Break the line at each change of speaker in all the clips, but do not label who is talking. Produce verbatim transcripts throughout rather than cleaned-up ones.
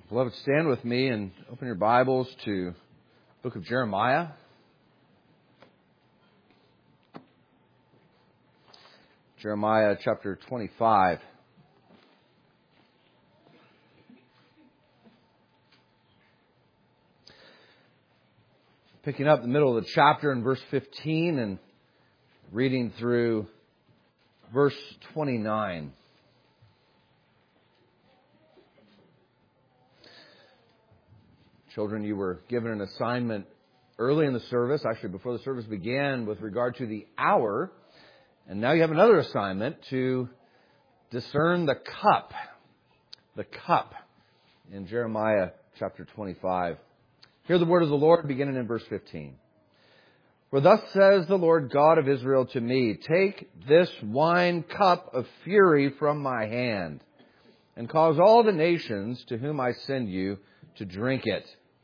Beloved, stand with me and open your Bibles to the book of Jeremiah. Jeremiah chapter twenty-five. Picking up the middle of the chapter in verse fifteen and reading through verse twenty-nine. Children, you were given an assignment early in the service, actually before the service began, with regard to the hour. And now you have another assignment to discern the cup. The cup in Jeremiah chapter twenty-five. Hear the word of the Lord beginning in verse fifteen. For thus says the Lord God of Israel to me, take this wine cup of fury from my hand, and cause all the nations to whom I send you to drink it.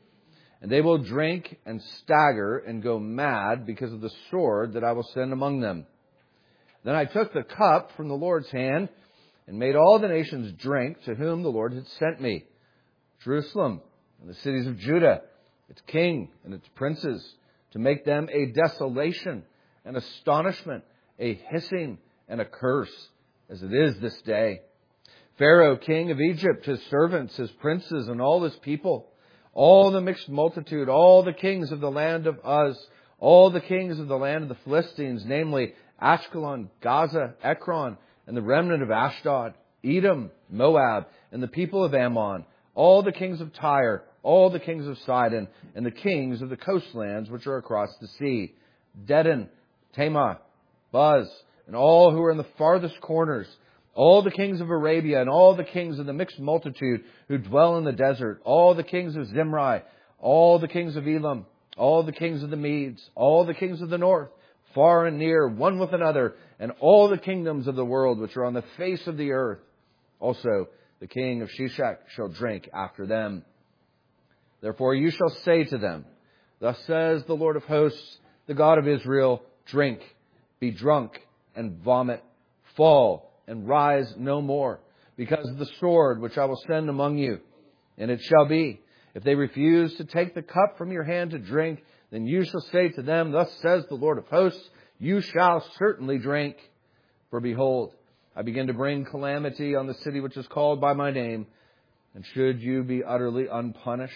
And they will drink and stagger and go mad because of the sword that I will send among them. Then I took the cup from the Lord's hand and made all the nations drink to whom the Lord had sent me. Jerusalem and the cities of Judah, its king and its princes, to make them a desolation, an astonishment, a hissing and a curse, as it is this day. Pharaoh, king of Egypt, his servants, his princes, and all his people, all the mixed multitude, all the kings of the land of Uz, all the kings of the land of the Philistines, namely Ashkelon, Gaza, Ekron, and the remnant of Ashdod, Edom, Moab, and the people of Ammon, all the kings of Tyre, all the kings of Sidon, and the kings of the coastlands which are across the sea, Dedan, Tamar, Buz, and all who are in the farthest corners, all the kings of Arabia, and all the kings of the mixed multitude who dwell in the desert, all the kings of Zimri, all the kings of Elam, all the kings of the Medes, all the kings of the north, far and near, one with another, and all the kingdoms of the world which are on the face of the earth. Also, the king of Sheshach shall drink after them. Therefore you shall say to them, thus says the Lord of hosts, the God of Israel, drink, be drunk, and vomit, fall, and rise no more, because of the sword which I will send among you. And it shall be, if they refuse to take the cup from your hand to drink, then you shall say to them, thus says the Lord of hosts, you shall certainly drink. For behold, I begin to bring calamity on the city which is called by my name. And should you be utterly unpunished,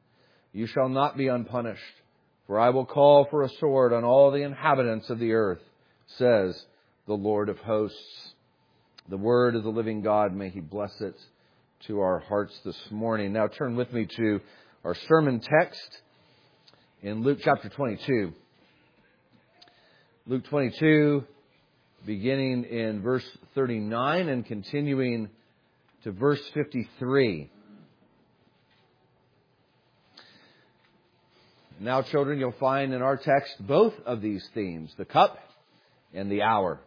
you shall not be unpunished. For I will call for a sword on all the inhabitants of the earth, says the Lord of hosts. The word of the living God, may He bless it to our hearts this morning. Now turn with me to our sermon text in Luke chapter twenty-two. Luke twenty-two, beginning in verse thirty-nine and continuing to verse fifty-three. Now, children, you'll find in our text both of these themes, the cup and the hour.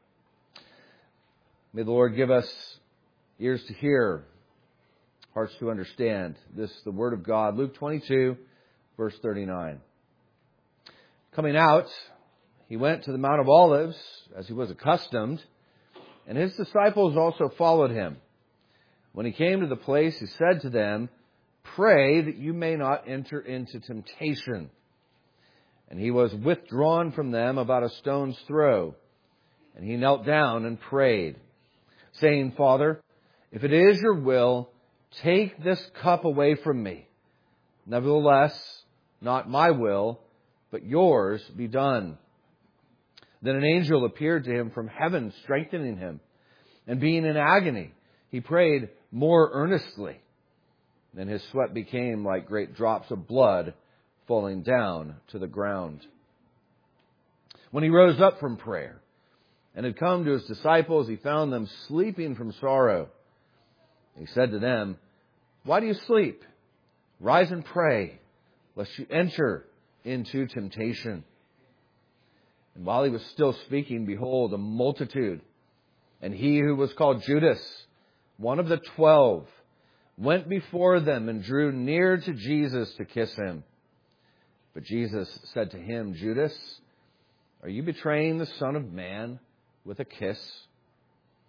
May the Lord give us ears to hear, hearts to understand. This is the Word of God. Luke twenty-two, verse thirty-nine. Coming out, He went to the Mount of Olives, as He was accustomed, and His disciples also followed Him. When He came to the place, He said to them, pray that you may not enter into temptation. And He was withdrawn from them about a stone's throw, and He knelt down and prayed, saying, Father, if it is your will, take this cup away from me. Nevertheless, not my will, but yours be done. Then an angel appeared to him from heaven, strengthening him. And being in agony, he prayed more earnestly. Then his sweat became like great drops of blood falling down to the ground. When he rose up from prayer and had come to His disciples, He found them sleeping from sorrow. He said to them, why do you sleep? Rise and pray, lest you enter into temptation. And while He was still speaking, behold, a multitude, and he who was called Judas, one of the twelve, went before them and drew near to Jesus to kiss Him. But Jesus said to him, Judas, are you betraying the Son of Man with a kiss?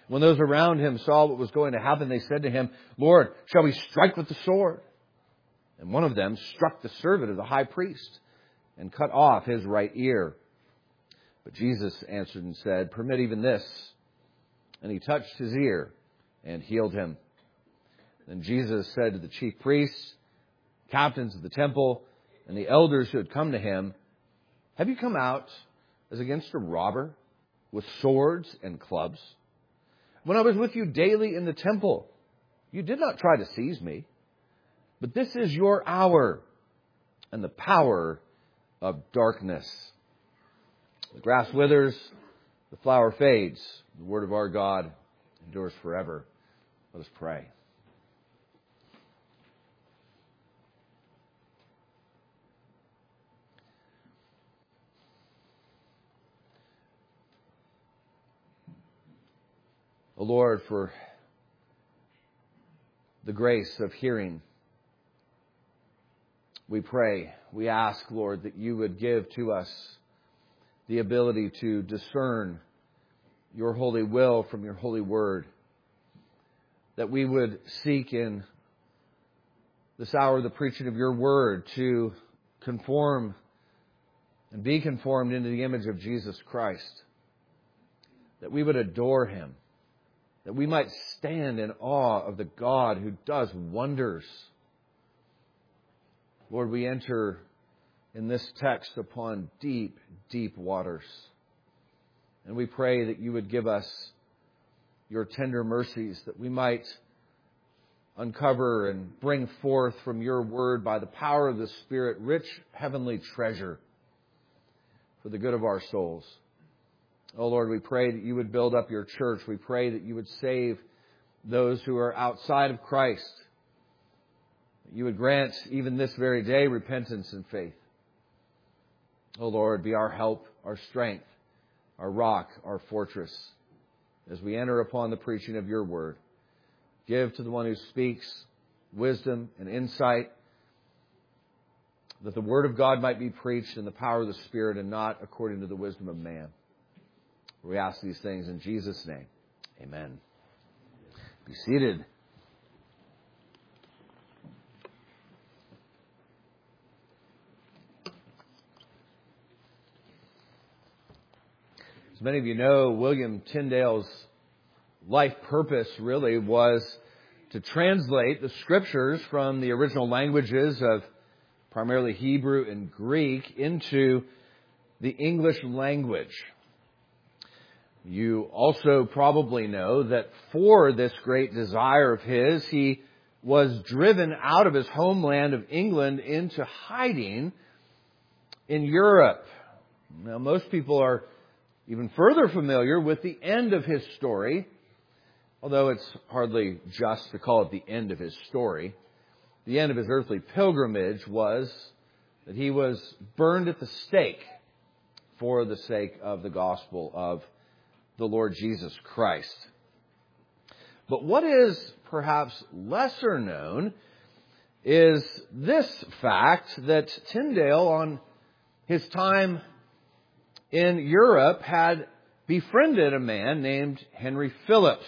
When those around him saw what was going to happen, they said to him, "Lord, shall we strike with the sword?" And one of them struck the servant of the high priest and cut off his right ear. But Jesus answered and said, "Permit even this." And he touched his ear and healed him. Then Jesus said to the chief priests, captains of the temple, and the elders who had come to him, "Have you come out as against a robber with swords and clubs? When I was with you daily in the temple, you did not try to seize me. But this is your hour and the power of darkness." The grass withers, the flower fades. The word of our God endures forever. Let us pray. O Lord, for the grace of hearing, we pray, we ask, Lord, that you would give to us the ability to discern your holy will from your holy word, that we would seek in this hour the preaching of your word to conform and be conformed into the image of Jesus Christ, that we would adore him, that we might stand in awe of the God who does wonders. Lord, we enter in this text upon deep, deep waters. And we pray that you would give us your tender mercies, that we might uncover and bring forth from your word by the power of the Spirit rich heavenly treasure for the good of our souls. Oh Lord, we pray that you would build up your church. We pray that you would save those who are outside of Christ. That you would grant even this very day repentance and faith. Oh Lord, be our help, our strength, our rock, our fortress, as we enter upon the preaching of your word. Give to the one who speaks wisdom and insight, that the word of God might be preached in the power of the Spirit and not according to the wisdom of man. We ask these things in Jesus' name. Amen. Be seated. As many of you know, William Tyndale's life purpose really was to translate the Scriptures from the original languages of primarily Hebrew and Greek into the English language. You also probably know that for this great desire of his, he was driven out of his homeland of England into hiding in Europe. Now, most people are even further familiar with the end of his story, although it's hardly just to call it the end of his story. The end of his earthly pilgrimage was that he was burned at the stake for the sake of the gospel of the Lord Jesus Christ. But what is perhaps lesser known is this fact that Tyndale, on his time in Europe, had befriended a man named Henry Phillips.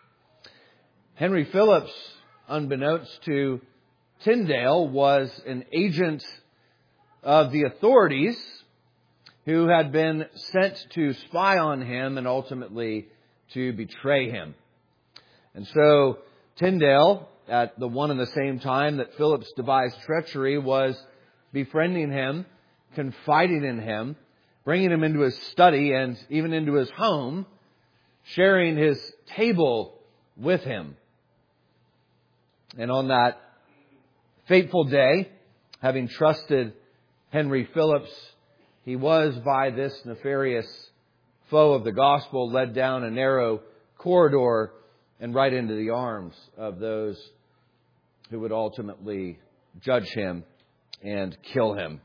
Henry Phillips, unbeknownst to Tyndale, was an agent of the authorities who had been sent to spy on him and ultimately to betray him. And so Tyndale, at the one and the same time that Phillips devised treachery, was befriending him, confiding in him, bringing him into his study and even into his home, sharing his table with him. And on that fateful day, having trusted Henry Phillips, he was, by this nefarious foe of the gospel, led down a narrow corridor and right into the arms of those who would ultimately judge him and kill him.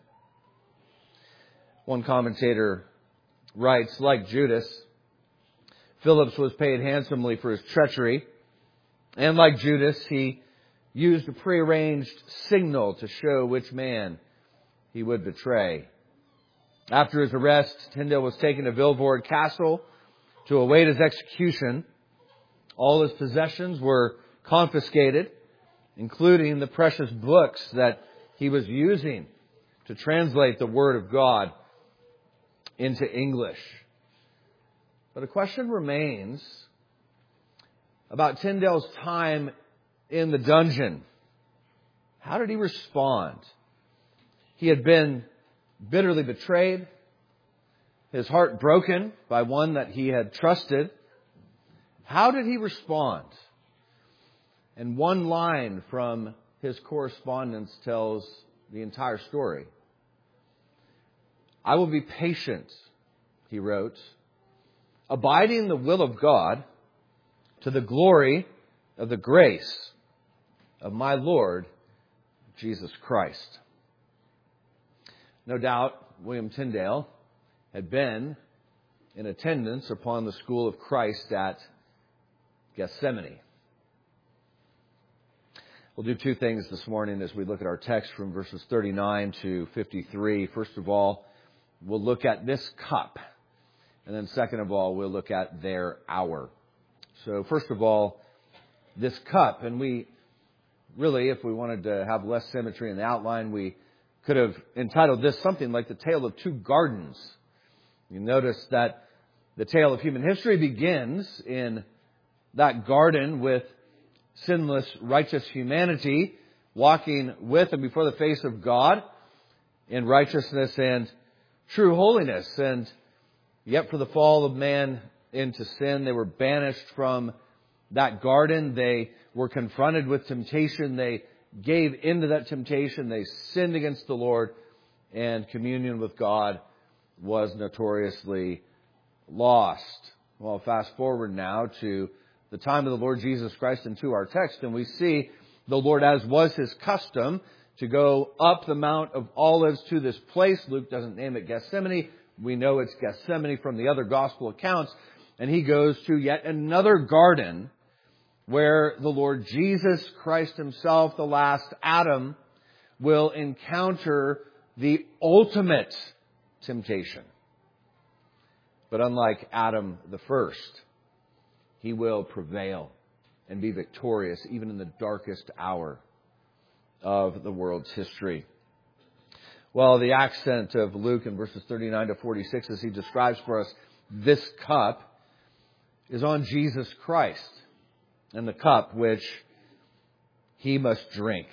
One commentator writes, like Judas, Phillips was paid handsomely for his treachery, and like Judas, he used a prearranged signal to show which man he would betray. After his arrest, Tyndale was taken to Vilvoord Castle to await his execution. All his possessions were confiscated, including the precious books that he was using to translate the Word of God into English. But a question remains about Tyndale's time in the dungeon. How did he respond? He had been bitterly betrayed, his heart broken by one that he had trusted. How did he respond? And one line from his correspondence tells the entire story. "I will be patient," he wrote, "abiding the will of God to the glory of the grace of my Lord Jesus Christ." No doubt William Tyndale had been in attendance upon the school of Christ at Gethsemane. We'll do two things this morning as we look at our text from verses thirty-nine to fifty-three. First of all, we'll look at this cup. And then second of all, we'll look at their hour. So first of all, this cup. And we really, if we wanted to have less symmetry in the outline, we could have entitled this something like the tale of two gardens. You notice that the tale of human history begins in that garden with sinless, righteous humanity walking with and before the face of God in righteousness and true holiness. And yet for the fall of man into sin, they were banished from that garden. They were confronted with temptation. They gave into that temptation. They sinned against the Lord, and communion with God was notoriously lost. Well, fast forward now to the time of the Lord Jesus Christ and to our text, and we see the Lord, as was His custom, to go up the Mount of Olives to this place. Luke doesn't name it Gethsemane. We know it's Gethsemane from the other gospel accounts. And He goes to yet another garden where the Lord Jesus Christ Himself, the last Adam, will encounter the ultimate temptation. But unlike Adam the first, He will prevail and be victorious even in the darkest hour of the world's history. Well, the accent of Luke in verses thirty-nine to forty-six, as he describes for us this cup, is on Jesus Christ and the cup which He must drink.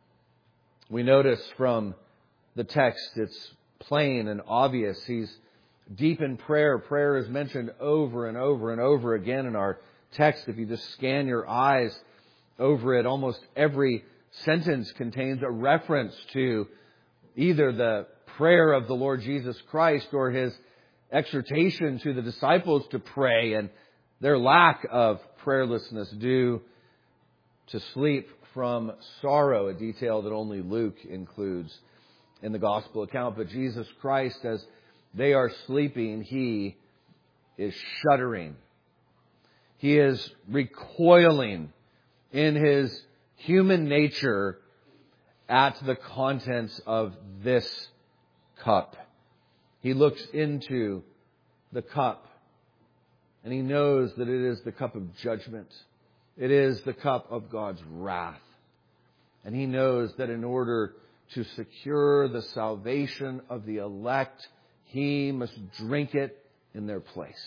We notice from the text, it's plain and obvious. He's deep in prayer. Prayer is mentioned over and over and over again in our text. If you just scan your eyes over it, almost every sentence contains a reference to either the prayer of the Lord Jesus Christ or His exhortation to the disciples to pray and their lack of prayerlessness due to sleep from sorrow, a detail that only Luke includes in the gospel account. But Jesus Christ, as they are sleeping, He is shuddering. He is recoiling in His human nature at the contents of this cup. He looks into the cup and He knows that it is the cup of judgment. It is the cup of God's wrath. And He knows that in order to secure the salvation of the elect, He must drink it in their place.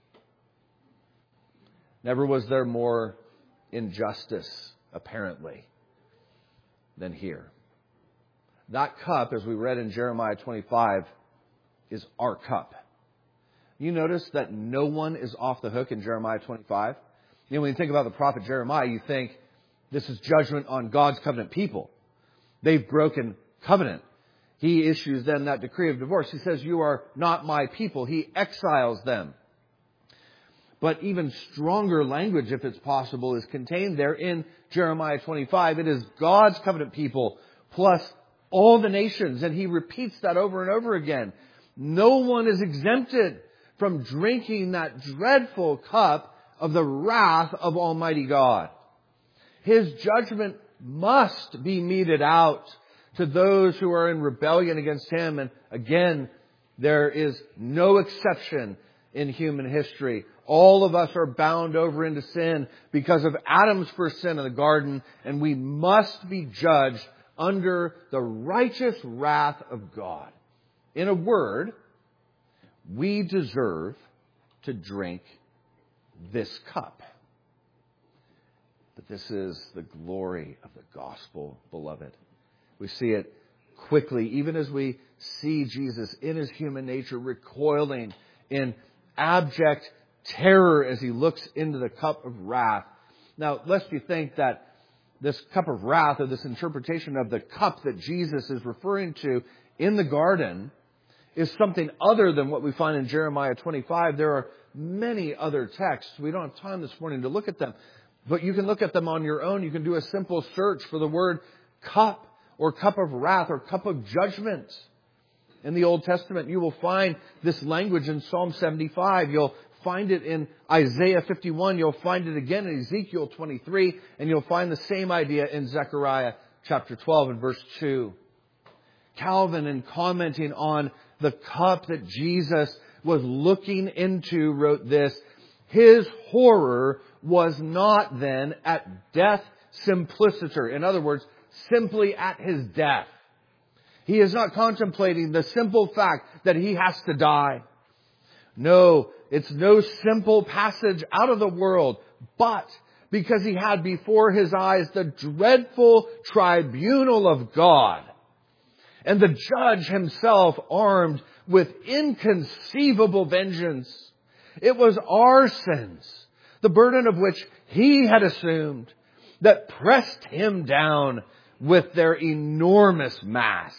Never was there more injustice, apparently, than here. That cup, as we read in Jeremiah twenty-five, is our cup. You notice that no one is off the hook in Jeremiah twenty-five. You know, when you think about the prophet Jeremiah, you think this is judgment on God's covenant people. They've broken covenant. He issues them that decree of divorce. He says, "You are not my people." He exiles them. But even stronger language, if it's possible, is contained there in Jeremiah twenty-five. It is God's covenant people plus all the nations. And He repeats that over and over again. No one is exempted from drinking that dreadful cup of the wrath of Almighty God. His judgment must be meted out to those who are in rebellion against Him. And again, there is no exception in human history. All of us are bound over into sin because of Adam's first sin in the garden, and we must be judged under the righteous wrath of God. In a word, we deserve to drink this cup. But this is the glory of the gospel, beloved. We see it quickly, even as we see Jesus in his human nature recoiling in abject terror as he looks into the cup of wrath. Now, lest you think that this cup of wrath, or this interpretation of the cup that Jesus is referring to in the garden, is something other than what we find in Jeremiah twenty-five. There are many other texts. We don't have time this morning to look at them, but you can look at them on your own. You can do a simple search for the word cup, or cup of wrath, or cup of judgment. In the Old Testament, you will find this language in Psalm seventy-five. You'll find it in Isaiah fifty-one. You'll find it again in Ezekiel twenty-three. And you'll find the same idea in Zechariah chapter twelve and verse two. Calvin, in commenting on the cup that Jesus was looking into, wrote this: his horror was not then at death simpliciter. In other words, simply at his death. He is not contemplating the simple fact that he has to die. No, it's no simple passage out of the world, but because he had before his eyes the dreadful tribunal of God, and the judge himself armed with inconceivable vengeance. It was our sins, the burden of which he had assumed, that pressed him down with their enormous mass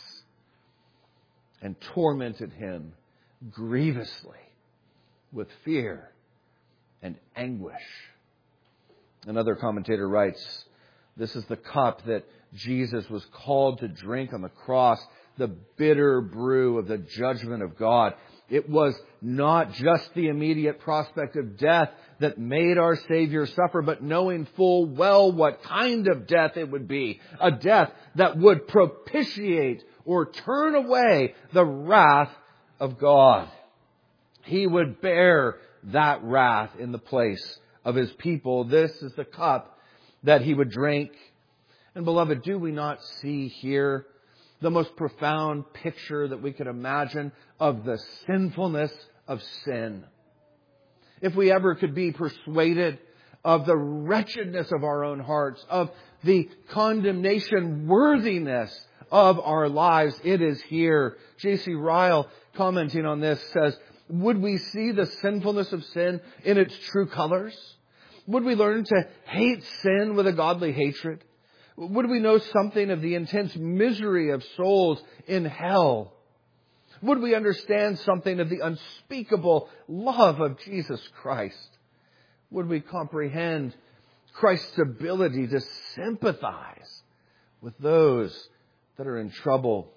and tormented him grievously with fear and anguish. Another commentator writes, this is the cup that Jesus was called to drink on the cross, the bitter brew of the judgment of God. It was not just the immediate prospect of death that made our Savior suffer, but knowing full well what kind of death it would be. A death that would propitiate or turn away the wrath of God. He would bear that wrath in the place of his people. This is the cup that he would drink. And beloved, do we not see here the most profound picture that we could imagine of the sinfulness of sin? If we ever could be persuaded of the wretchedness of our own hearts, of the condemnation worthiness of our lives, it is here. J C Ryle, commenting on this, says, would we see the sinfulness of sin in its true colors? Would we learn to hate sin with a godly hatred? Would we know something of the intense misery of souls in hell? Would we understand something of the unspeakable love of Jesus Christ? Would we comprehend Christ's ability to sympathize with those that are in trouble?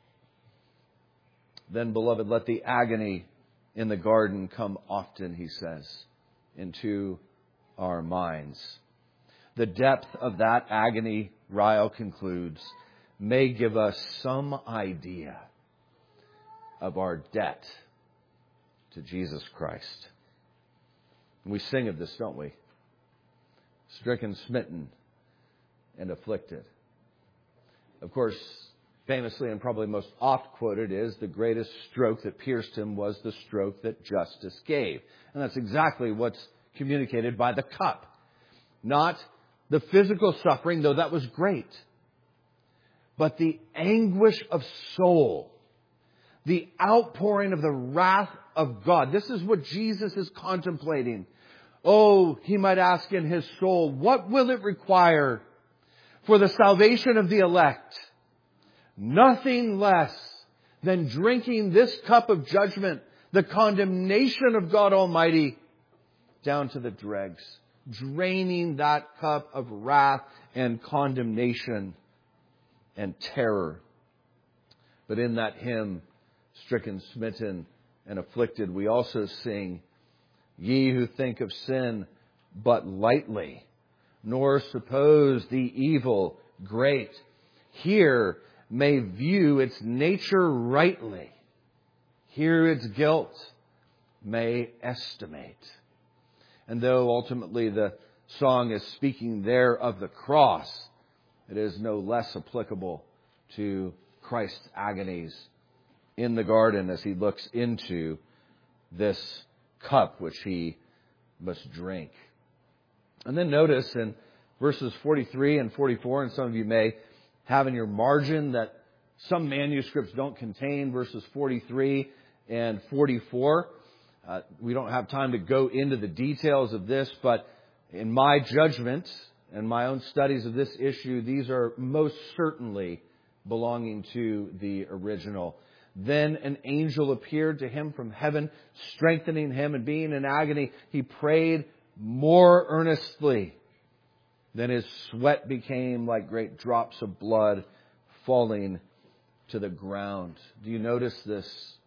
Then, beloved, let the agony in the garden come often, he says, into our minds. The depth of that agony, Ryle concludes, may give us some idea of our debt to Jesus Christ. And we sing of this, don't we? Stricken, smitten, and afflicted. Of course, famously and probably most oft quoted is the greatest stroke that pierced him was the stroke that justice gave. And that's exactly what's communicated by the cup. Not the physical suffering, though that was great, but the anguish of soul, the outpouring of the wrath of God. This is what Jesus is contemplating. Oh, he might ask in his soul, what will it require for the salvation of the elect? Nothing less than drinking this cup of judgment, the condemnation of God Almighty, down to the dregs. Draining that cup of wrath and condemnation and terror. But in that hymn, stricken, smitten, and afflicted, we also sing, ye who think of sin but lightly, nor suppose the evil great, here may view its nature rightly, here its guilt may estimate. And though ultimately the song is speaking there of the cross, it is no less applicable to Christ's agonies in the garden as he looks into this cup which he must drink. And then notice in verses forty-three and forty-four, and some of you may have in your margin that some manuscripts don't contain verses forty-three and forty-four. Uh, we don't have time to go into the details of this, but in my judgment and my own studies of this issue, these are most certainly belonging to the original. Then an angel appeared to him from heaven, strengthening him, and being in agony, he prayed more earnestly. Then his sweat became like great drops of blood falling to the ground. Do you notice this?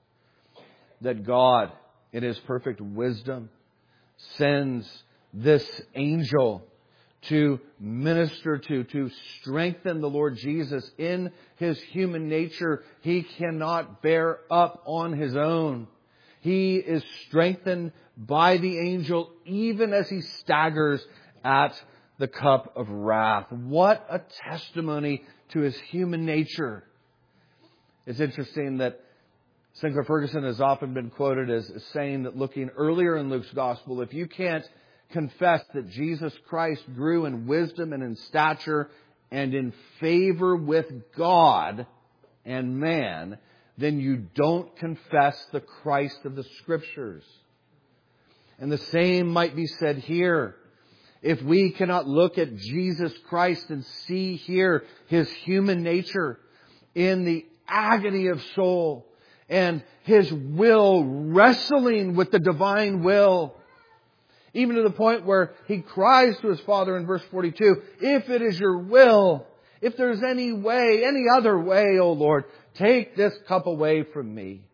That God, in His perfect wisdom, sends this angel to minister to, to strengthen the Lord Jesus in His human nature. He cannot bear up on His own. He is strengthened by the angel even as He staggers at the cup of wrath. What a testimony to His human nature. It's interesting that Sinclair Ferguson has often been quoted as saying that looking earlier in Luke's Gospel, if you can't confess that Jesus Christ grew in wisdom and in stature and in favor with God and man, then you don't confess the Christ of the Scriptures. And the same might be said here. If we cannot look at Jesus Christ and see here His human nature in the agony of soul and His will wrestling with the divine will, even to the point where He cries to His Father in verse forty-two, if it is your will, if there's any way, any other way, O Lord, take this cup away from me.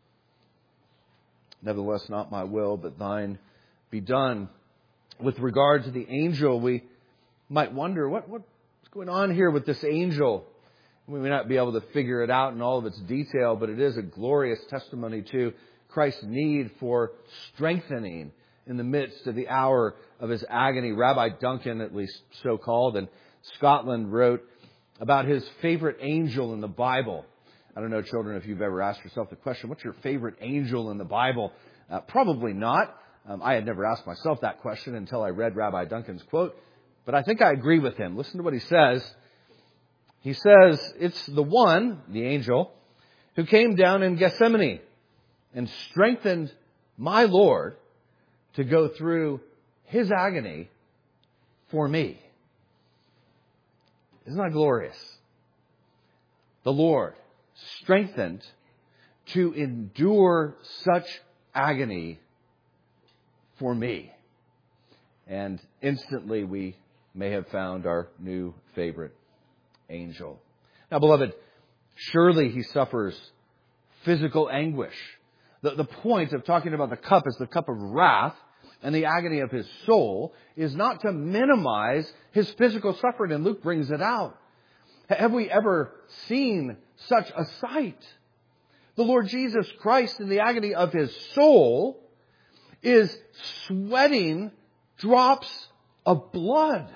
Nevertheless, not my will, but thine be done. With regard to the angel, we might wonder, what, what's going on here with this angel? We may not be able to figure it out in all of its detail, but it is a glorious testimony to Christ's need for strengthening in the midst of the hour of His agony. Rabbi Duncan, at least so called, in Scotland wrote about his favorite angel in the Bible. I don't know, children, if you've ever asked yourself the question, what's your favorite angel in the Bible? Uh, probably not. Um, I had never asked myself that question until I read Rabbi Duncan's quote. But I think I agree with him. Listen to what he says. He says, it's the one, the angel, who came down in Gethsemane and strengthened my Lord to go through His agony for me. Isn't that glorious? The Lord strengthened to endure such agony for me. And instantly we may have found our new favorite angel. Now, beloved, surely He suffers physical anguish. The, the point of talking about the cup as the cup of wrath and the agony of His soul is not to minimize His physical suffering, and Luke brings it out. Have we ever seen such a sight? The Lord Jesus Christ, in the agony of His soul, is sweating drops of blood.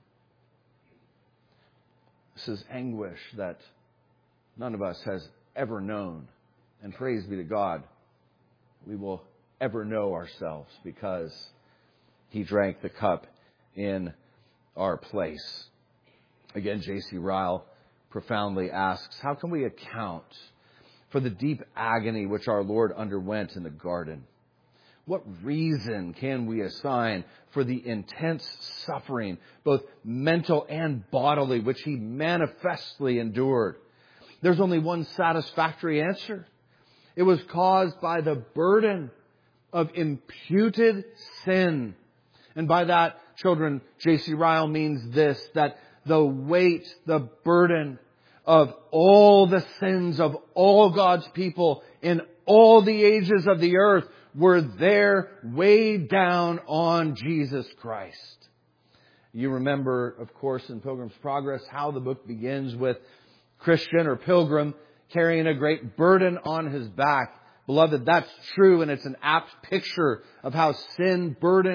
This is anguish that none of us has ever known. And praise be to God, we will ever know ourselves because He drank the cup in our place. Again, J C Ryle profoundly asks, how can we account for the deep agony which our Lord underwent in the garden? What reason can we assign for the intense suffering, both mental and bodily, which He manifestly endured? There's only one satisfactory answer. It was caused by the burden of imputed sin. And by that, children, J C Ryle means this, that the weight, the burden of all the sins of all God's people in all the ages of the earth were there weighed down on Jesus Christ. You remember, of course, in Pilgrim's Progress, how the book begins with Christian or pilgrim carrying a great burden on his back. Beloved, that's true, and it's an apt picture of how sin burdens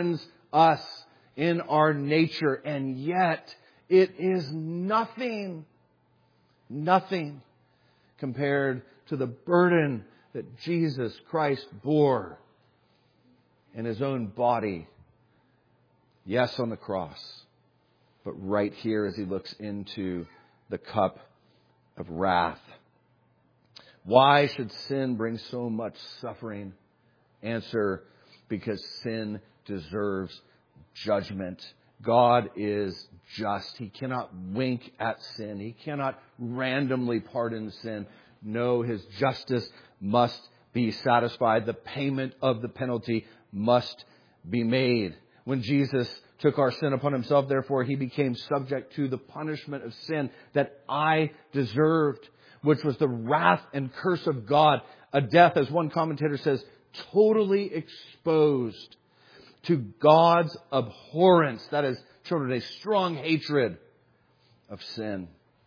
us in our nature, and yet it is nothing, nothing compared to the burden that Jesus Christ bore in His own body. Yes, on the cross, but right here as He looks into the cup of wrath. Why should sin bring so much suffering? Answer, because sin deserves judgment. God is just. He cannot wink at sin. He cannot randomly pardon sin. No, His justice must be satisfied. The payment of the penalty must be made. When Jesus took our sin upon Himself, therefore, He became subject to the punishment of sin that I deserved, which was the wrath and curse of God. A death, as one commentator says, totally exposed to God's abhorrence. That is, children, a strong hatred of sin.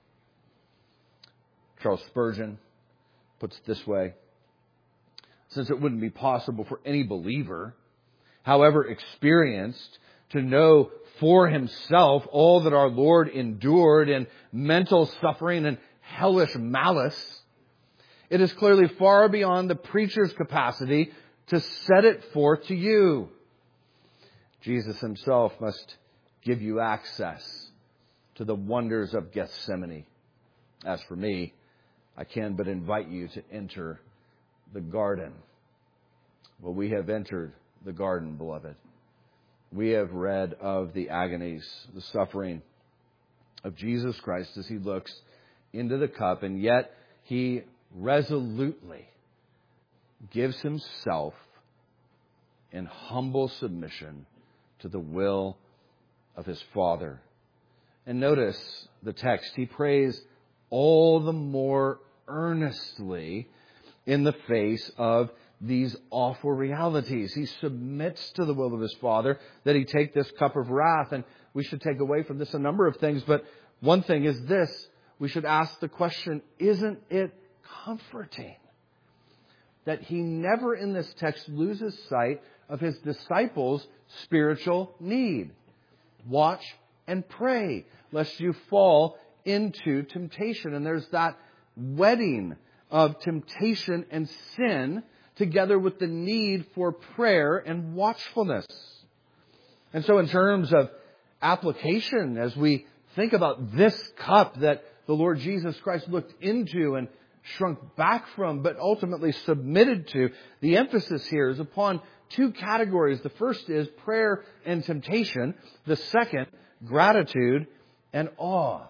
Charles Spurgeon puts it this way: since it wouldn't be possible for any believer, however experienced, to know for himself all that our Lord endured in mental suffering and hellish malice, it is clearly far beyond the preacher's capacity to set it forth to you. Jesus Himself must give you access to the wonders of Gethsemane. As for me, I can but invite you to enter the garden. Well, we have entered the garden, beloved. We have read of the agonies, the suffering of Jesus Christ as He looks into the cup, and yet He resolutely gives Himself in humble submission to the will of His Father. And notice the text. He prays all the more earnestly in the face of these awful realities. He submits to the will of His Father that He take this cup of wrath. And we should take away from this a number of things. But one thing is this. We should ask the question, isn't it comforting that He never in this text loses sight of His disciples' spiritual need? Watch and pray, lest you fall into temptation. And there's that wedding of temptation and sin together with the need for prayer and watchfulness. And so in terms of application, as we think about this cup that the Lord Jesus Christ looked into and shrunk back from, but ultimately submitted to, the emphasis here is upon two categories. The first is prayer and temptation. The second, gratitude and awe.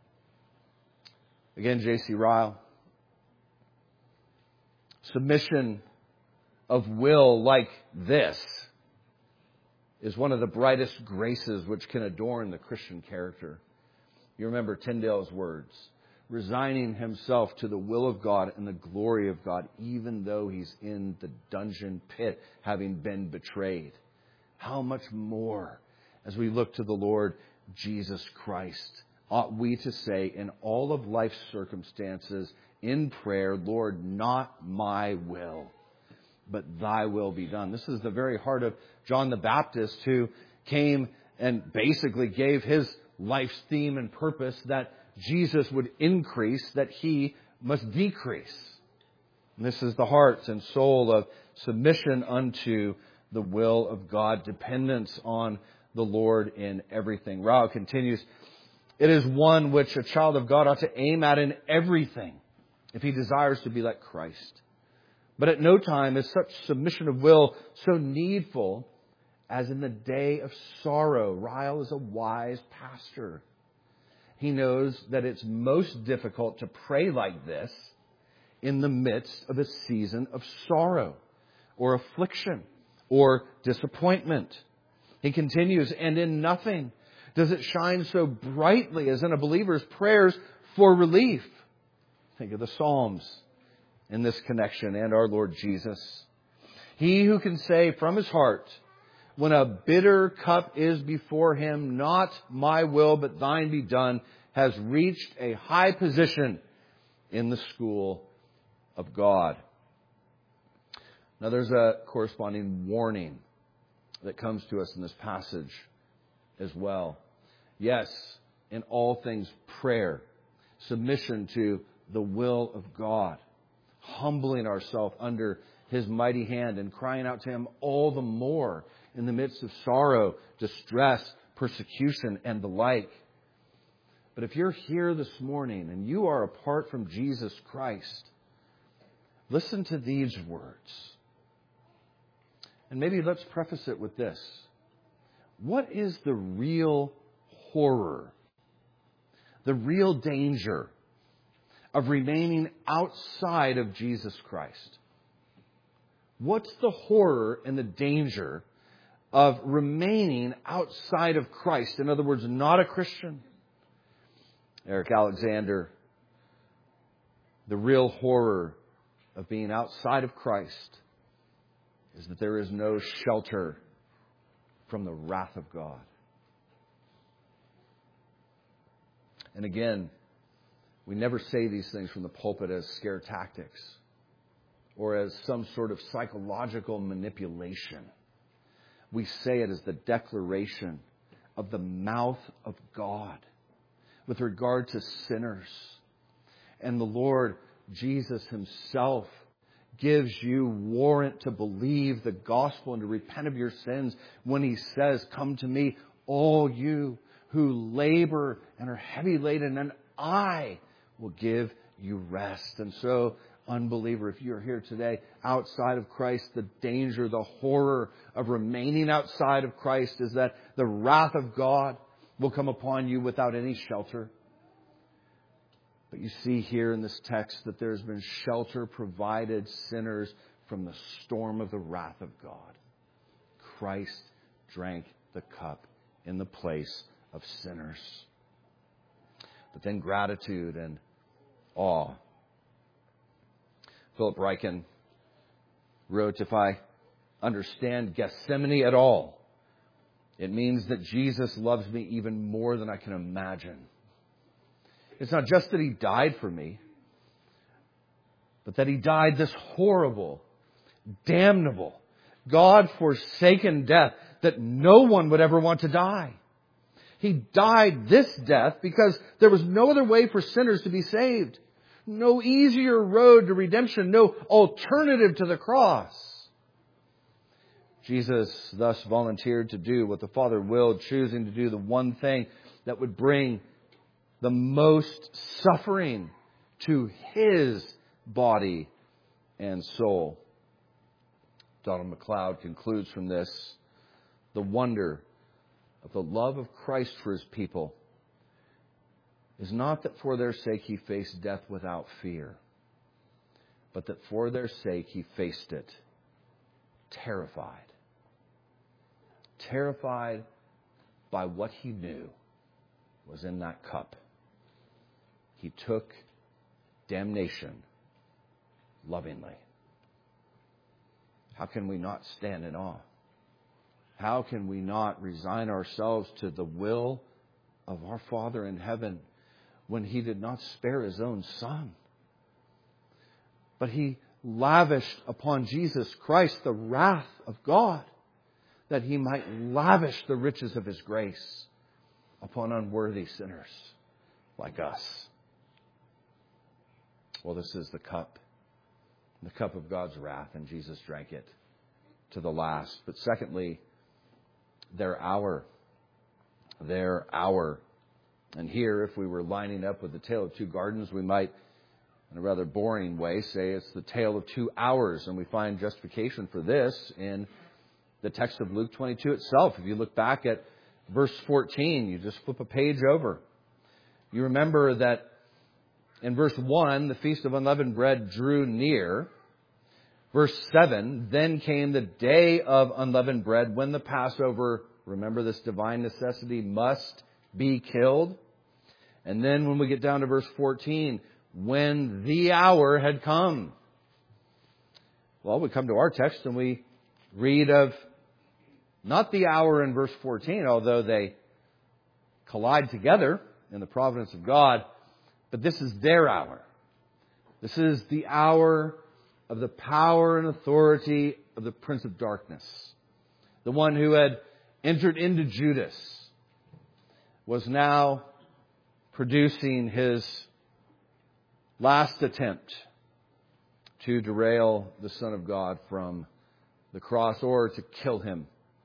Again, J C Ryle. Submission of will like this is one of the brightest graces which can adorn the Christian character. You remember Tyndale's words, resigning himself to the will of God and the glory of God, even though he's in the dungeon pit, having been betrayed. How much more, as we look to the Lord Jesus Christ, ought we to say in all of life's circumstances, in prayer, Lord, not my will, but Thy will be done. This is the very heart of John the Baptist, who came and basically gave his life's theme and purpose, that Jesus would increase, that He must decrease. And this is the heart and soul of submission unto the will of God, dependence on the Lord in everything. Rao continues, it is one which a child of God ought to aim at in everything if he desires to be like Christ. But at no time is such submission of will so needful as in the day of sorrow. Ryle is a wise pastor. He knows that it's most difficult to pray like this in the midst of a season of sorrow or affliction or disappointment. He continues, and in nothing does it shine so brightly as in a believer's prayers for relief. Think of the Psalms in this connection and our Lord Jesus. He who can say from his heart, when a bitter cup is before him, not my will but thine be done, has reached a high position in the school of God. Now there's a corresponding warning that comes to us in this passage as well. Yes, in all things prayer, submission to the will of God, humbling ourselves under His mighty hand and crying out to Him all the more in the midst of sorrow, distress, persecution, and the like. But if you're here this morning and you are apart from Jesus Christ, listen to these words. And maybe let's preface it with this. What is the real horror, the real danger of remaining outside of Jesus Christ? What's the horror and the danger of remaining outside of Christ? In other words, not a Christian. Eric Alexander, the real horror of being outside of Christ is that there is no shelter from the wrath of God. And again, we never say these things from the pulpit as scare tactics or as some sort of psychological manipulation. We say it as the declaration of the mouth of God with regard to sinners. And the Lord Jesus Himself gives you warrant to believe the gospel and to repent of your sins when He says, "Come to me, all you who labor and are heavy laden, and I will give you rest." And so, unbeliever, if you're here today outside of Christ, the danger, the horror of remaining outside of Christ is that the wrath of God will come upon you without any shelter. But you see here in this text that there's been shelter provided sinners from the storm of the wrath of God. Christ drank the cup in the place of sinners. But then gratitude and awe. Philip Ryken wrote, "If I understand Gethsemane at all, it means that Jesus loves me even more than I can imagine. It's not just that He died for me, but that He died this horrible, damnable, God-forsaken death that no one would ever want to die. He died this death because there was no other way for sinners to be saved. No easier road to redemption, no alternative to the cross. Jesus thus volunteered to do what the Father willed, choosing to do the one thing that would bring the most suffering to His body and soul." Donald MacLeod concludes from this, "The wonder of the love of Christ for His people is not that for their sake He faced death without fear, but that for their sake He faced it terrified. Terrified by what He knew was in that cup. He took damnation lovingly." How can we not stand in awe? How can we not resign ourselves to the will of our Father in heaven when He did not spare His own Son, but He lavished upon Jesus Christ the wrath of God, that He might lavish the riches of His grace upon unworthy sinners like us? Well, this is the cup, the cup of God's wrath, and Jesus drank it to the last. But secondly, their hour. Their hour. And here, if we were lining up with the tale of two gardens, we might, in a rather boring way, say it's the tale of two hours. And we find justification for this in the text of Luke twenty-two itself. If you look back at verse fourteen, you just flip a page over. You remember that in verse one, the Feast of Unleavened Bread drew near. Verse seven, then came the day of unleavened bread when the Passover, remember this divine necessity, must be killed. And then when we get down to verse fourteen, when the hour had come. Well, we come to our text and we read of not the hour in verse fourteen, although they collide together in the providence of God, but this is their hour. This is the hour of the power and authority of the Prince of Darkness, the one who had entered into Judas, was now producing his last attempt to derail the Son of God from the cross or to kill him,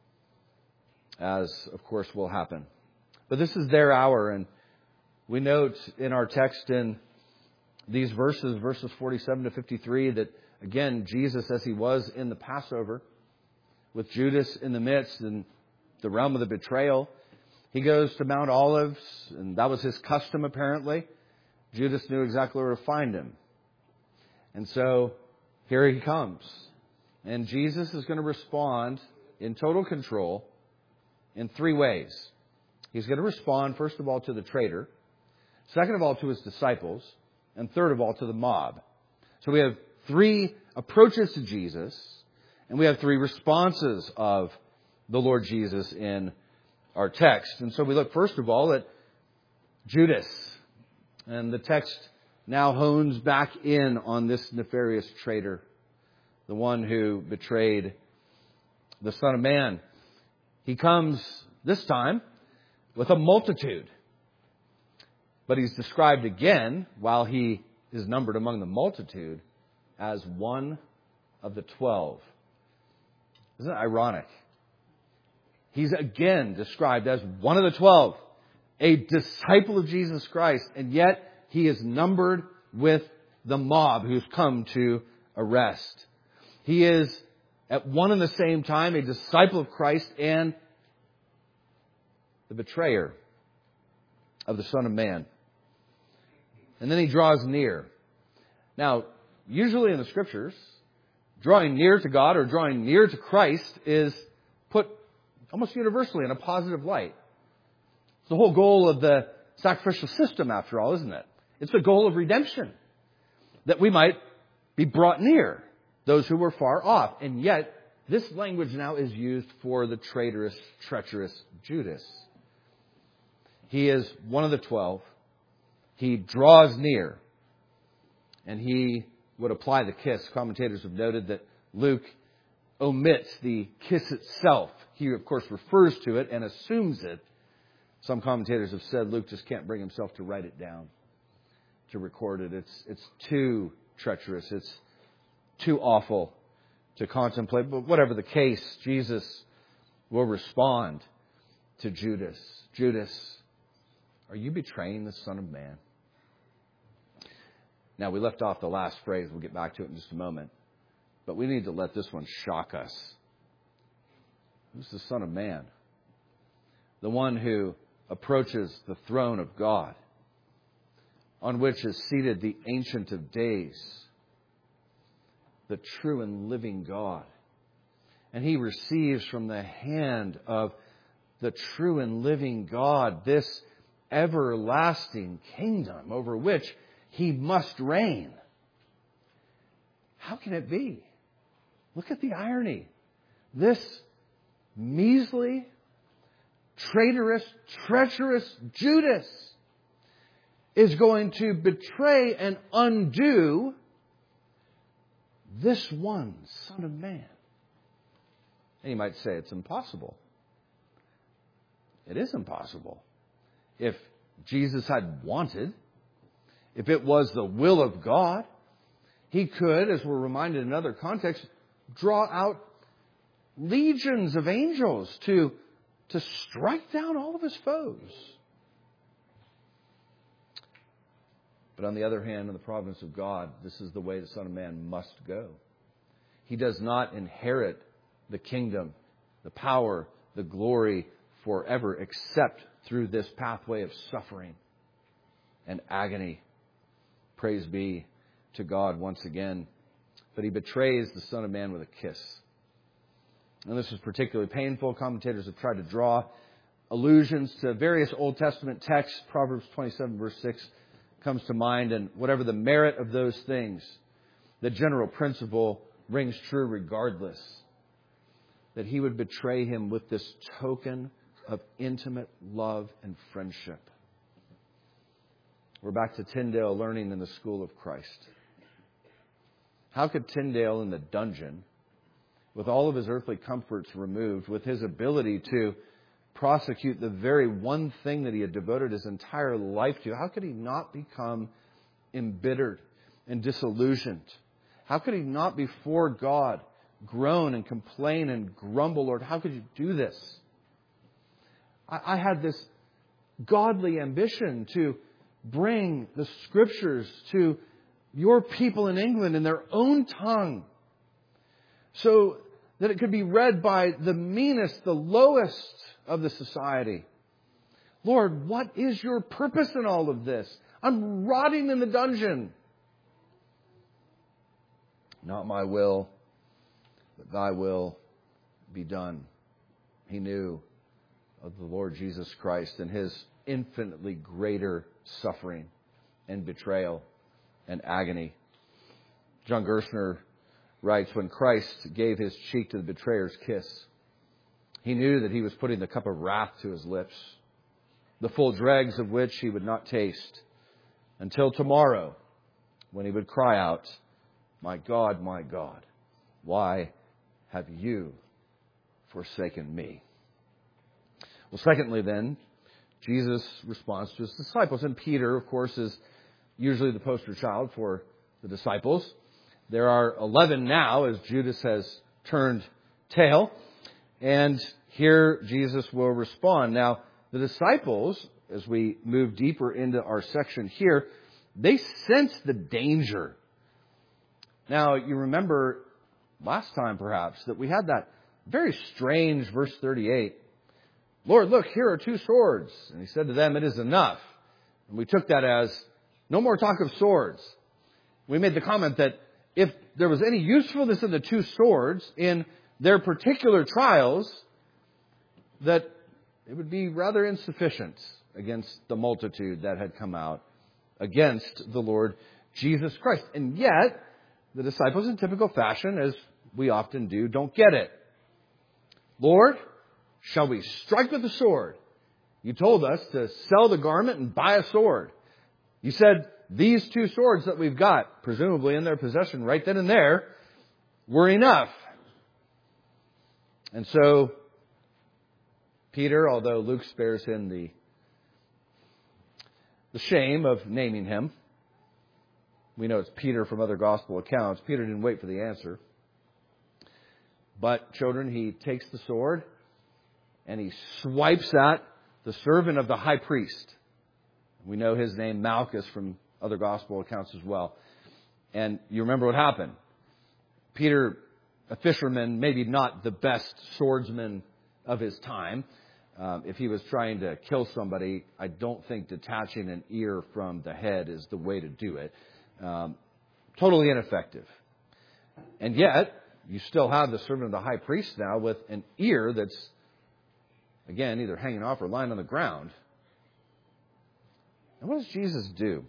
as of course will happen. But this is their hour, and we note in our text in these verses, verses forty-seven to fifty-three, that again, Jesus, as he was in the Passover, with Judas in the midst and the realm of the betrayal, he goes to Mount Olives, and that was his custom apparently. Judas knew exactly where to find him. And so here he comes. And Jesus is going to respond in total control in three ways. He's going to respond, first of all, to the traitor, second of all, to his disciples, and third of all, to the mob. So we have three approaches to Jesus, and we have three responses of the Lord Jesus in our text. And so we look, first of all, at Judas. And the text now hones back in on this nefarious traitor, the one who betrayed the Son of Man. He comes this time with a multitude. But he's described again, while he is numbered among the multitude, as one of the twelve. Isn't it ironic? He's again described as one of the twelve, a disciple of Jesus Christ, and yet he is numbered with the mob who's come to arrest. He is at one and the same time a disciple of Christ and the betrayer of the Son of Man. And then he draws near. Now, usually in the Scriptures, drawing near to God or drawing near to Christ is put almost universally in a positive light. It's the whole goal of the sacrificial system, after all, isn't it? It's the goal of redemption, that we might be brought near those who were far off. And yet, this language now is used for the traitorous, treacherous Judas. He is one of the twelve. He draws near, and he would apply the kiss. Commentators have noted that Luke omits the kiss itself. He, of course, refers to it and assumes it. Some commentators have said Luke just can't bring himself to write it down, to record it. It's, it's too treacherous. It's too awful to contemplate. But whatever the case, Jesus will respond to Judas. Judas, are you betraying the Son of Man? Now, we left off the last phrase. We'll get back to it in just a moment. But we need to let this one shock us. Who's the Son of Man? The one who approaches the throne of God, on which is seated the Ancient of Days, the true and living God. And he receives from the hand of the true and living God this everlasting kingdom over which he must reign. How can it be? Look at the irony. This measly, traitorous, treacherous Judas is going to betray and undo this one Son of Man. And you might say it's impossible. It is impossible. If Jesus had wanted, if it was the will of God, he could, as we're reminded in other contexts, draw out legions of angels to, to strike down all of his foes. But on the other hand, in the providence of God, this is the way the Son of Man must go. He does not inherit the kingdom, the power, the glory forever, except through this pathway of suffering and agony. Praise be to God once again. But he betrays the Son of Man with a kiss. And this is particularly painful. Commentators have tried to draw allusions to various Old Testament texts. Proverbs twenty-seven verse six comes to mind. And whatever the merit of those things, the general principle rings true regardless. That he would betray him with this token of intimate love and friendship. We're back to Tyndale learning in the school of Christ. How could Tyndale in the dungeon with all of his earthly comforts removed, with his ability to prosecute the very one thing that he had devoted his entire life to, how could he not become embittered and disillusioned? How could he not before God groan and complain and grumble, Lord, how could you do this? I, I had this godly ambition to bring the Scriptures to your people in England in their own tongue, so that it could be read by the meanest, the lowest of the society. Lord, what is your purpose in all of this? I'm rotting in the dungeon. Not my will, but thy will be done. He knew of the Lord Jesus Christ and his infinitely greater suffering and betrayal and agony. John Gerstner writes, when Christ gave his cheek to the betrayer's kiss, he knew that he was putting the cup of wrath to his lips, the full dregs of which he would not taste until tomorrow, when he would cry out, my God, my God, why have you forsaken me? Well, secondly then, Jesus responds to his disciples. And Peter, of course, is usually the poster child for the disciples. There are eleven now, as Judas has turned tail. And here Jesus will respond. Now, the disciples, as we move deeper into our section here, they sense the danger. Now, you remember last time, perhaps, that we had that very strange verse thirty-eight. Lord, look, here are two swords. And he said to them, it is enough. And we took that as no more talk of swords. We made the comment that if there was any usefulness in the two swords in their particular trials, that it would be rather insufficient against the multitude that had come out against the Lord Jesus Christ. And yet, the disciples, in typical fashion, as we often do, don't get it. Lord, shall we strike with the sword? You told us to sell the garment and buy a sword. You said these two swords that we've got, presumably in their possession right then and there, were enough. And so, Peter, although Luke spares him the, the shame of naming him, we know it's Peter from other gospel accounts. Peter didn't wait for the answer. But, children, he takes the sword and he swipes at the servant of the high priest. We know his name, Malchus, from other gospel accounts as well. And you remember what happened. Peter, a fisherman, maybe not the best swordsman of his time. Um, if he was trying to kill somebody, I don't think detaching an ear from the head is the way to do it. Um, totally ineffective. And yet, you still have the servant of the high priest now with an ear that's, again, either hanging off or lying on the ground. And what does Jesus do?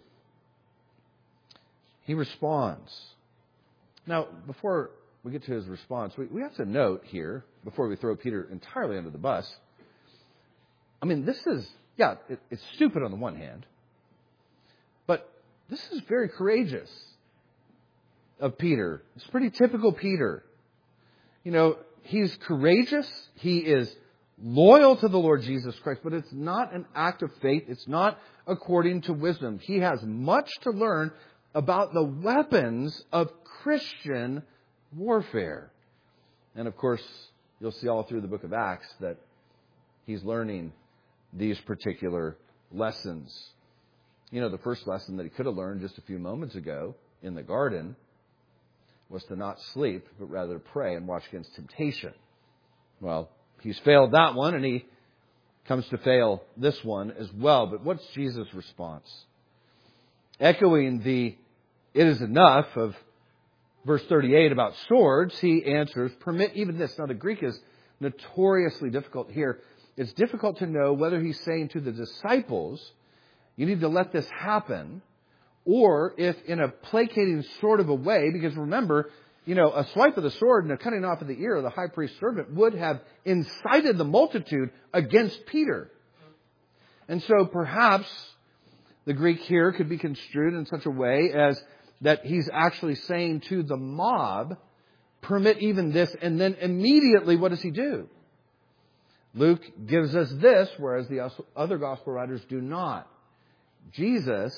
He responds. Now, before we get to his response, we, we have to note here, before we throw Peter entirely under the bus, I mean, this is, yeah, it, it's stupid on the one hand, but this is very courageous of Peter. It's pretty typical Peter. You know, he's courageous. He is loyal to the Lord Jesus Christ, but it's not an act of faith. It's not according to wisdom. He has much to learn about the weapons of Christian warfare. And of course, you'll see all through the book of Acts that he's learning these particular lessons. You know, the first lesson that he could have learned just a few moments ago in the garden was to not sleep, but rather pray and watch against temptation. Well, he's failed that one, and he comes to fail this one as well. But what's Jesus' response? Echoing the "it is enough" of verse thirty-eight about swords, he answers, permit even this. Now, the Greek is notoriously difficult here. It's difficult to know whether he's saying to the disciples, you need to let this happen, or if in a placating sort of a way, because remember, you know, a swipe of the sword and a cutting off of the ear of the high priest's servant would have incited the multitude against Peter. And so perhaps the Greek here could be construed in such a way as that he's actually saying to the mob, permit even this? And then immediately, what does he do? Luke gives us this, whereas the other gospel writers do not. Jesus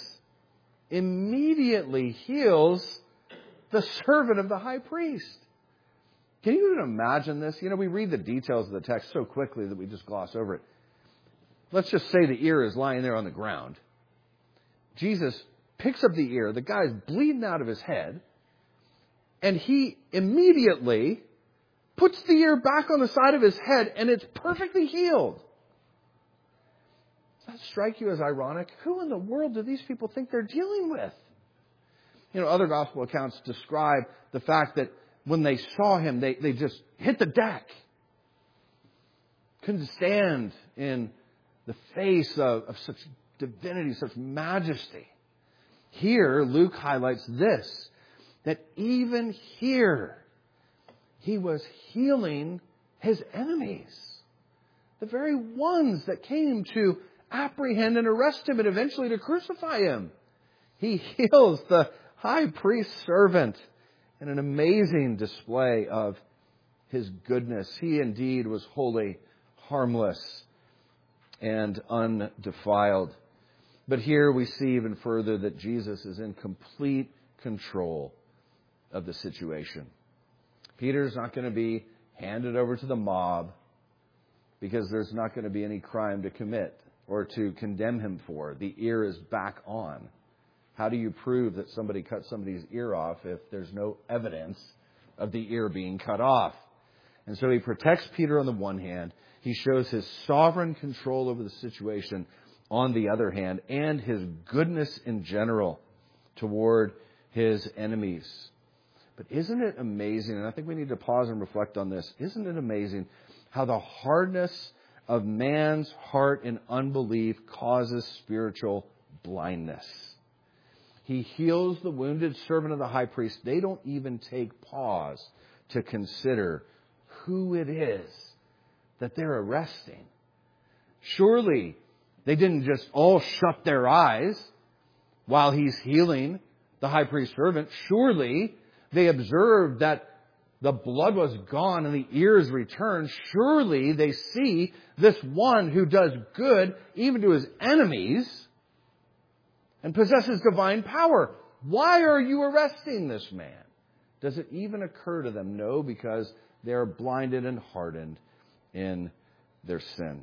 immediately heals the servant of the high priest. Can you even imagine this? You know, we read the details of the text so quickly that we just gloss over it. Let's just say the ear is lying there on the ground. Jesus picks up the ear. The guy's bleeding out of his head. And he immediately puts the ear back on the side of his head, and it's perfectly healed. Does that strike you as ironic? Who in the world do these people think they're dealing with? You know, other gospel accounts describe the fact that when they saw him, they, they just hit the deck. Couldn't stand in the face of, of such divinity, such majesty. Here, Luke highlights this, that even here, he was healing his enemies. The very ones that came to apprehend and arrest him and eventually to crucify him. He heals the high priest's servant in an amazing display of his goodness. He indeed was holy, harmless, and undefiled. But here we see even further that Jesus is in complete control of the situation. Peter's not going to be handed over to the mob because there's not going to be any crime to commit or to condemn him for. The ear is back on. How do you prove that somebody cut somebody's ear off if there's no evidence of the ear being cut off? And so he protects Peter on the one hand. He shows his sovereign control over the situation on the other hand, and his goodness in general toward his enemies. But isn't it amazing, and I think we need to pause and reflect on this, isn't it amazing how the hardness of man's heart in unbelief causes spiritual blindness? He heals the wounded servant of the high priest. They don't even take pause to consider who it is that they're arresting. Surely they didn't just all shut their eyes while he's healing the high priest servant. Surely they observed that the blood was gone and the ears returned. Surely they see this one who does good even to his enemies and possesses divine power. Why are you arresting this man? Does it even occur to them? No, because they are blinded and hardened in their sin.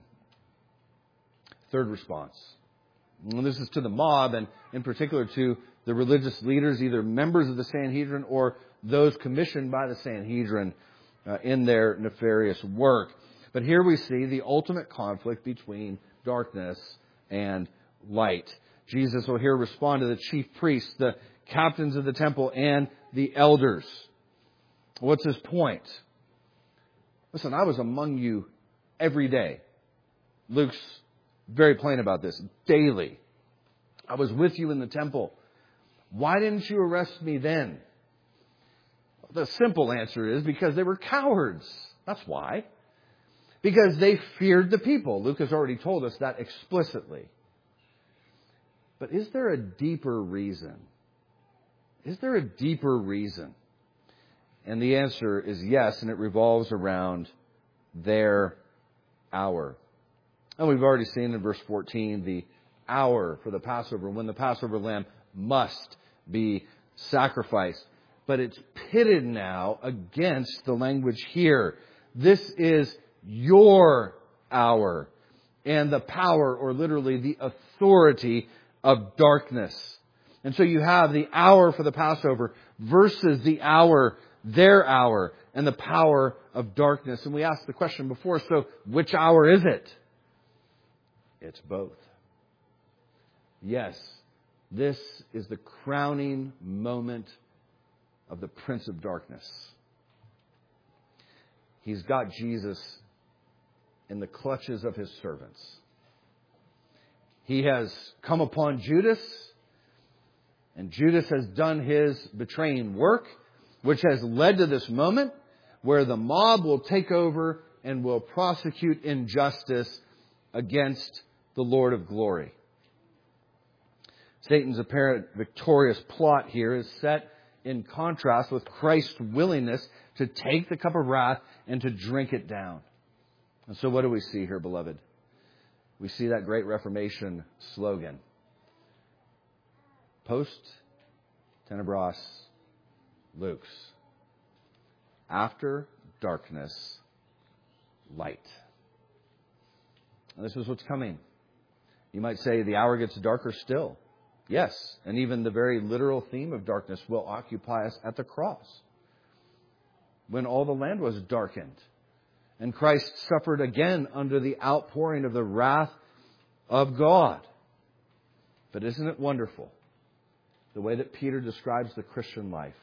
Third response. And this is to the mob, and in particular to the religious leaders, either members of the Sanhedrin or those commissioned by the Sanhedrin uh, in their nefarious work. But here we see the ultimate conflict between darkness and light. Jesus will here respond to the chief priests, the captains of the temple, and the elders. What's his point? Listen, I was among you every day. Luke's very plain about this. Daily. I was with you in the temple. Why didn't you arrest me then? The simple answer is because they were cowards. That's why. Because they feared the people. Luke has already told us that explicitly. But is there a deeper reason? Is there a deeper reason? And the answer is yes, and it revolves around their hour. And we've already seen in verse fourteen the hour for the Passover, when the Passover lamb must be sacrificed. But it's pitted now against the language here. This is your hour and the power, or literally the authority of darkness. And so you have the hour for the Passover versus the hour, their hour, and the power of darkness. And we asked the question before, so which hour is it? It's both. Yes, this is the crowning moment of the Prince of Darkness. He's got Jesus in the clutches of his servants. He has come upon Judas, and Judas has done his betraying work, which has led to this moment where the mob will take over and will prosecute injustice against the Lord of glory. Satan's apparent victorious plot here is set in contrast with Christ's willingness to take the cup of wrath and to drink it down. And so what do we see here, beloved? We see that great Reformation slogan. Post tenebras lux. After darkness, light. And this is what's coming. You might say the hour gets darker still. Yes, and even the very literal theme of darkness will occupy us at the cross, when all the land was darkened, and Christ suffered again under the outpouring of the wrath of God. But isn't it wonderful, the way that Peter describes the Christian life?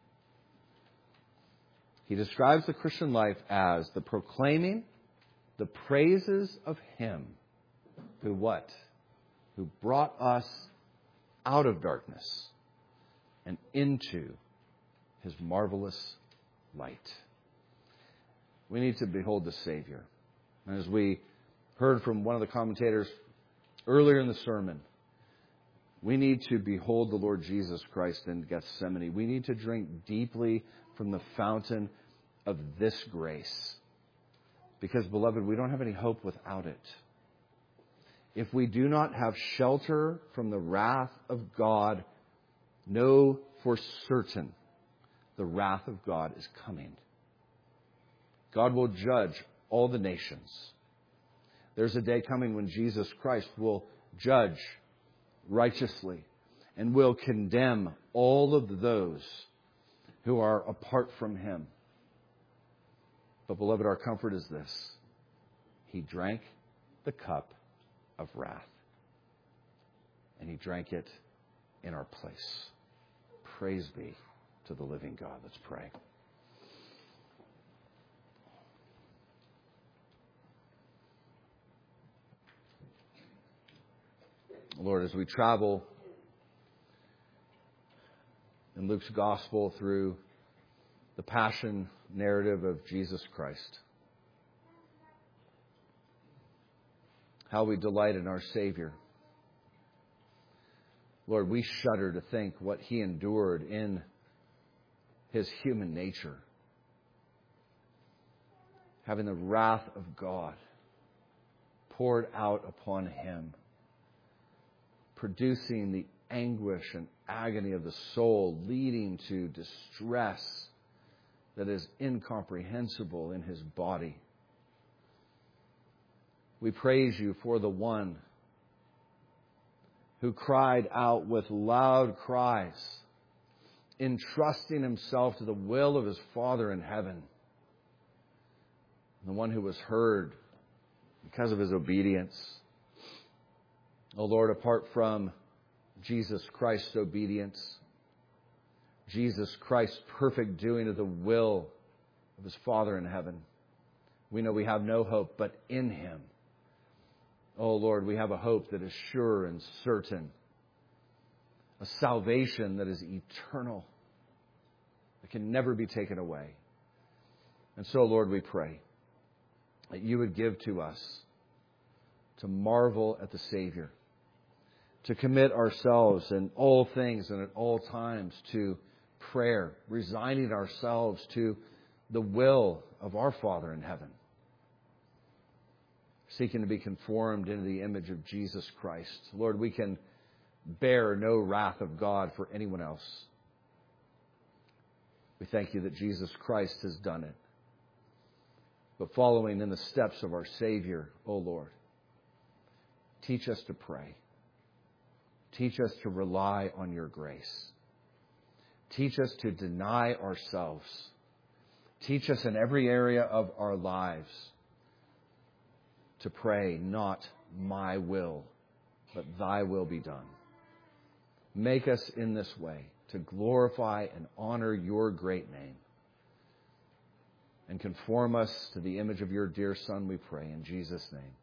He describes the Christian life as the proclaiming the praises of Him who what? Who brought us out of darkness and into His marvelous light. We need to behold the Savior. And as we heard from one of the commentators earlier in the sermon, we need to behold the Lord Jesus Christ in Gethsemane. We need to drink deeply from the fountain of this grace. Because, beloved, we don't have any hope without it. If we do not have shelter from the wrath of God, know for certain the wrath of God is coming. God will judge all the nations. There's a day coming when Jesus Christ will judge righteously and will condemn all of those who are apart from Him. But, beloved, our comfort is this. He drank the cup of wrath, and He drank it in our place. Praise be to the living God. Let's pray. Lord, as we travel in Luke's gospel through the passion narrative of Jesus Christ, how we delight in our Savior. Lord, we shudder to think what He endured in His human nature, having the wrath of God poured out upon Him, producing the anguish and agony of the soul, leading to distress that is incomprehensible in His body. We praise You for the one who cried out with loud cries, entrusting Himself to the will of His Father in heaven. The one who was heard because of His obedience. Oh Lord, apart from Jesus Christ's obedience, Jesus Christ's perfect doing of the will of His Father in heaven, we know we have no hope but in Him. Oh Lord, we have a hope that is sure and certain, a salvation that is eternal, that can never be taken away. And so, Lord, we pray that You would give to us to marvel at the Savior, to commit ourselves in all things and at all times to prayer, resigning ourselves to the will of our Father in heaven, seeking to be conformed into the image of Jesus Christ. Lord, we can bear no wrath of God for anyone else. We thank You that Jesus Christ has done it. But following in the steps of our Savior, O Lord, teach us to pray. Teach us to rely on Your grace. Teach us to deny ourselves. Teach us in every area of our lives to pray, not my will, but Thy will be done. Make us in this way to glorify and honor Your great name. And conform us to the image of Your dear Son, we pray in Jesus' name.